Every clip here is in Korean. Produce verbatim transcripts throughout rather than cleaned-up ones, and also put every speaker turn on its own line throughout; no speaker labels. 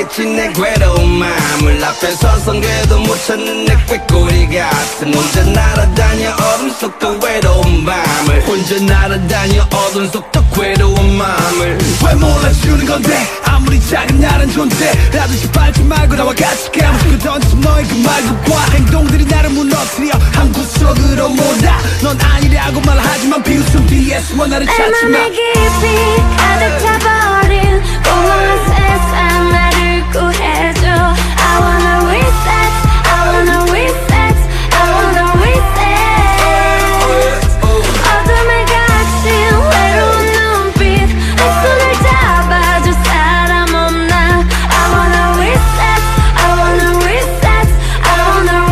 알겠지 내 괴로운 마음을 앞에 서선 괴도 못 찾는 내 꾀꼬리 같은 혼자 날아다녀 어둠 속 더 외로운 밤을 혼자 날아다녀 어둠 속 더 괴로운 마음을
왜 몰라주는 건데 아무리 작은 나란 존재 라듯이 밟지 말고 나와 같이 까무지고 던진 너의 그 말과 행동들이 나를 무너뜨려 한 구석으로 몰아 넌 아니라고 말하지만 비웃음 뒤에 숨어 나를 찾지마
내 맘에 깊이 가득 차버린 공허한 세상 나를 구해줘 I wanna reset, I wanna reset, I wanna reset 어둠에 갇힌 외로운 눈빛 내 손을 잡아줄 사람 없나 I wanna reset, I wanna reset, I wanna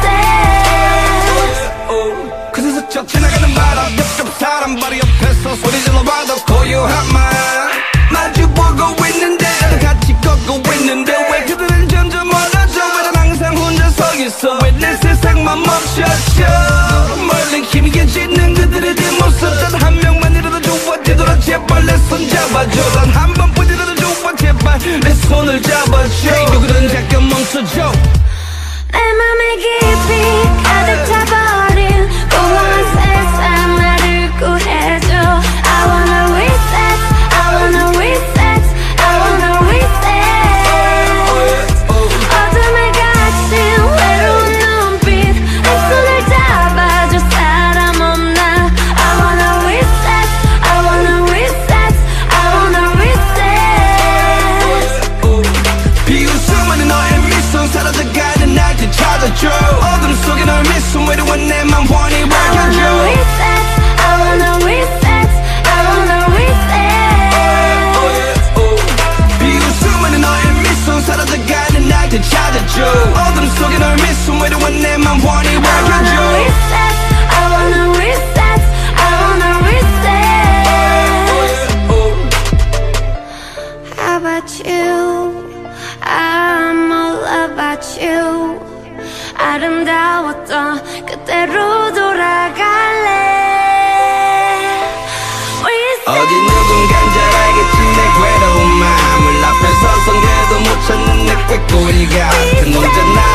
reset
그래서 저 지나가는 바람 옆옆 사람 바로 옆에서 소리 질러봐도 고요한 말 마주보고 있는데 같이 걷고 있는데 왜 그들은 점점 멀어져 왜 난 항상 혼자 서 있어 왜 내 세상만 멈춰져 멀리 희미해지는 그들의 뒷모습 단 한 명만이라도 좋아 뒤돌아 제발 내 손 잡아줘 단 한 번뿐이라도 좋아 제발 내 손을 잡아줘 그들은 잠깐 멈춰줘
내 맘에 깊이 가득 차버린 공허한 세상 나를 구해줘 I wanna reset, I wanna reset, I wanna reset 어둠에 갇힌 외로운 눈빛 내 손을 잡아줄 사람 없나 I wanna reset, I wanna reset, I wanna reset
비웃음은 너의 미소 사라져가는 날 되찾아줘 어둠 속에 널 미소 외로운 내 맘 환히
I wanna
밝혀줘
reset, I wanna reset, I wanna reset
비웃음은 너의 미소 사라져가는 날 되찾아줘 어둠 속에 널 미소 외로운 내 맘 환히
I wanna
밝혀줘
reset, I wanna reset, I wanna reset How about you? I'm all about you 아름다웠던 그때로 돌아갈래
어디 누군간 잘 알겠지 내 괴로운 마음을 앞에 서선 괴도 못 찾는 내 꾀꼬리 같은 혼자 나